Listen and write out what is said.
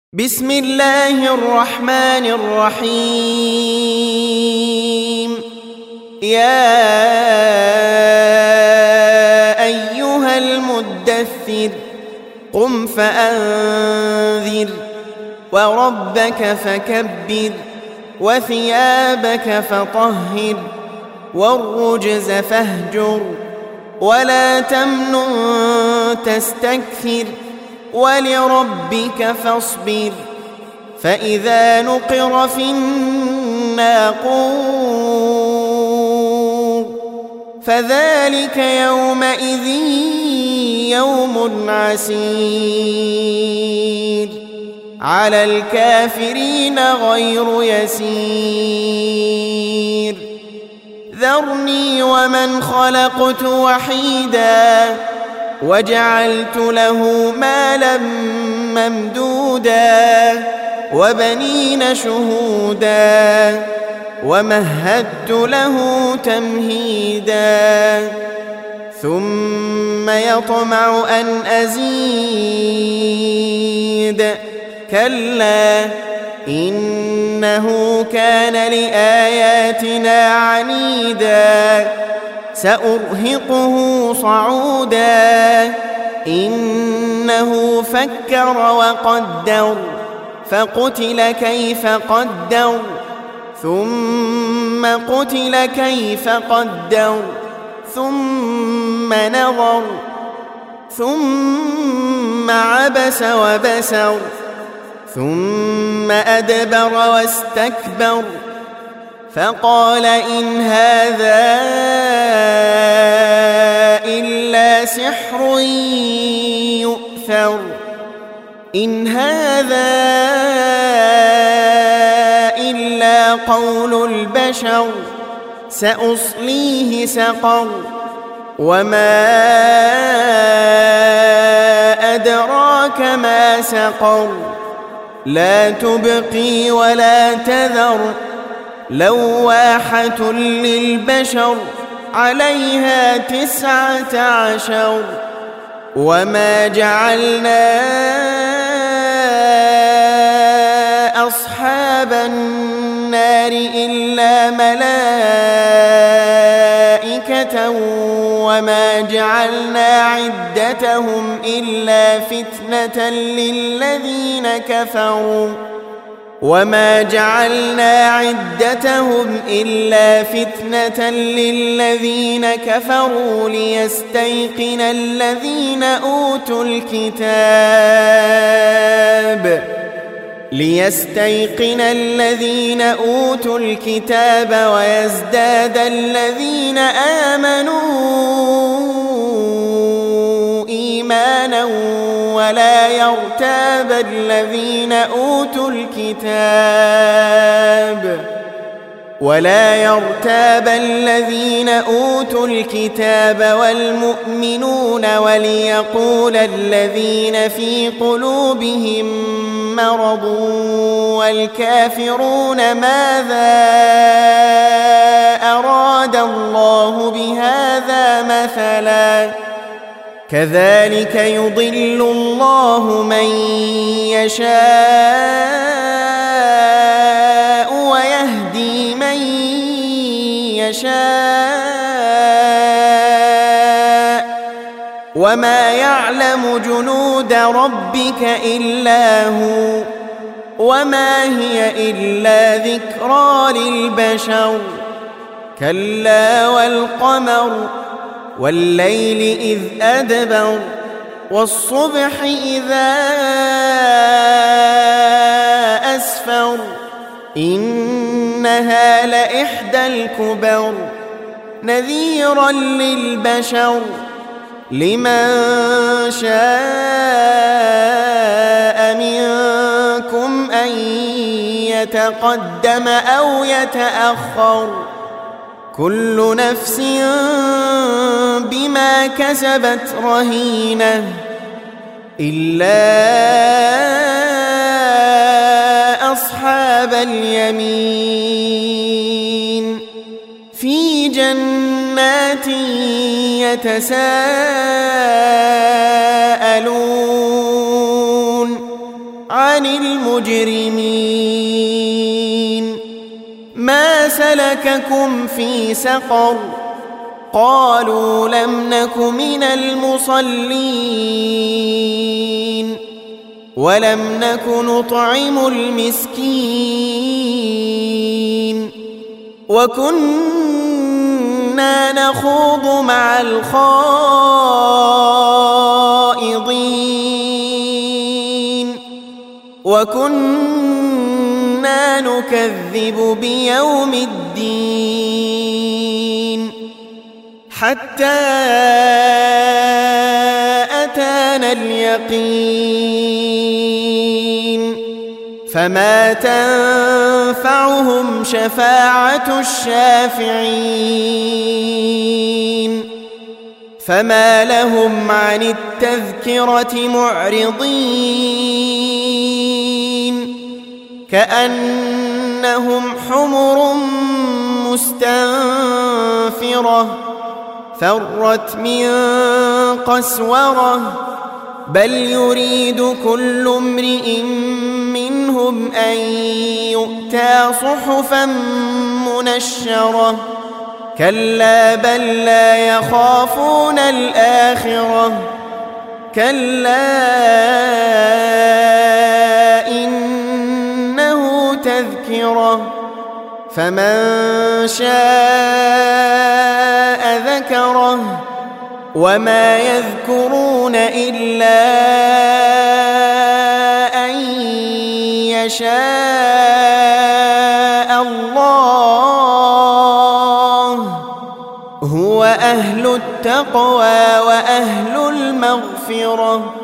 بسم الله الرحمن الرحيم. يا أيها المدثر قم فأنذر وربك فكبر وثيابك فطهر والرجز فاهجر ولا تمنن تستكثر ولربك فاصبر فإذا نقر في الناقور فذلك يومئذ يوم عسير على الكافرين غير يسير ذرني ومن خلقت وحيدا وجعلت له مالا ممدودا وبنين شهودا ومهدت له تمهيدا ثم يطمع أن أزيد كلا إنه كان لآياتنا عنيدا سأرهقه صعودا إنه فكر وقدر فقتل كيف قدر ثم قتل كيف قدر ثم نظر ثم عبس وبسر ثم أدبر واستكبر فقال إن هذا إلا سحر يؤثر إن هذا إلا قول البشر سأصليه سقر وما أدراك ما سقر لا تبقي ولا تذر لواحة للبشر عليها 19 وما جعلنا أصحاب النار إلا ملائكة وما جعلنا عدتهم إلا فتنة للذين كفروا وما جعلنا عدتهم إلا فتنة للذين كفروا ليستيقن الذين أوتوا الكتاب ويزداد الذين آمنوا إيمانا ولا يرتاب الذين أوتوا الكتاب والمؤمنون وليقول الذين في قلوبهم مرض والكافرون ماذا أراد الله بهذا مثلا كذلك يضل الله من يشاء ويهدي من يشاء وما يعلم جنود ربك إلا هو وما هي إلا ذكرى للبشر كلا والقمر والليل إذ أدبر والصبح إذا أسفر إنها لإحدى الكبر نذيرا للبشر لمن شاء منكم أن يتقدم أو يتأخر كل نفس بما كسبت رهينة إلا أصحاب اليمين في جنات يتساءلون عن عن المجرمين ما سلككم في سقر قالوا لم نك من المصلين ولم نك نطعم المسكين وكنا نخوض مع الخائضين وكنا نكذب بيوم الدين حتى أتانا اليقين فما تنفعهم شفاعة الشافعين فما لهم عن التذكرة معرضين كأنهم حمر مستنفرة فرت من قسورة بل يريد كل امرئ منهم أن يؤتى صحفا منشرة كلا بل لا يخافون الآخرة كلا إنه تذكرة فمن شاء ذكره وما يذكرون إلا أن يشاء الله هو أهل التقوى وأهل المغفرة